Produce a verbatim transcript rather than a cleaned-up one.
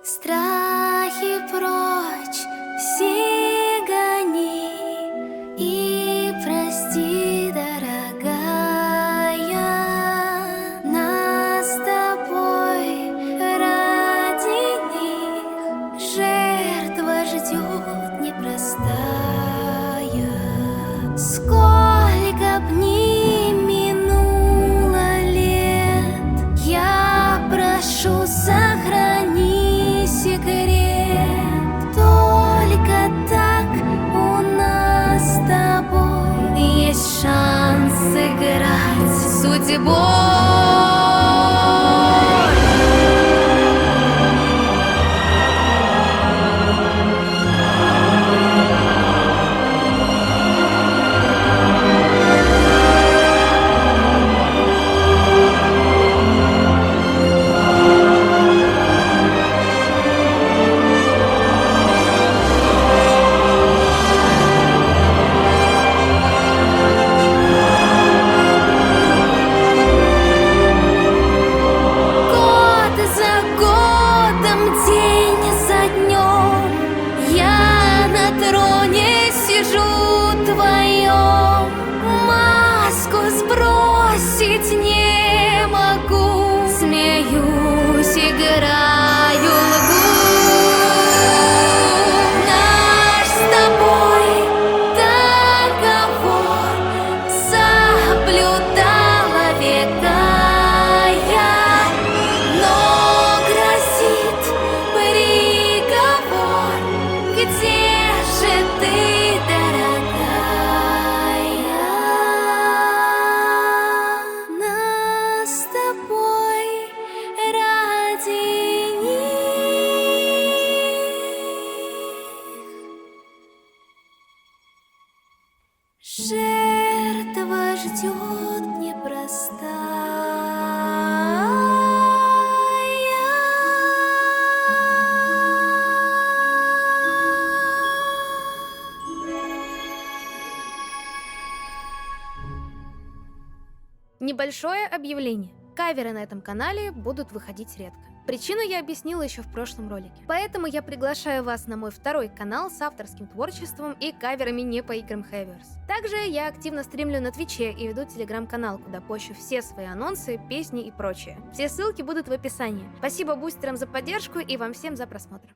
Страхи прочь все гони и прости, дорогая, нас с тобой ради них жертва ждет непростая. Сколько б ни минуло лет, я прошу, сохрани секрет. Только так у нас с тобой есть шанс сыграть с судьбой. Сбросить не могу, смеюсь, играю, лгу. Наш с тобой договор соблюдала века я, но грозит приговор. Где же ты, жертва ждет непростая. Небольшое объявление. Каверы на этом канале будут выходить редко. Причину я объяснила еще в прошлом ролике. Поэтому я приглашаю вас на мой второй канал с авторским творчеством и каверами не по играм Хэверс. Также я активно стримлю на Твиче и веду телеграм-канал, куда пощу все свои анонсы, песни и прочее. Все ссылки будут в описании. Спасибо бустерам за поддержку и вам всем за просмотр.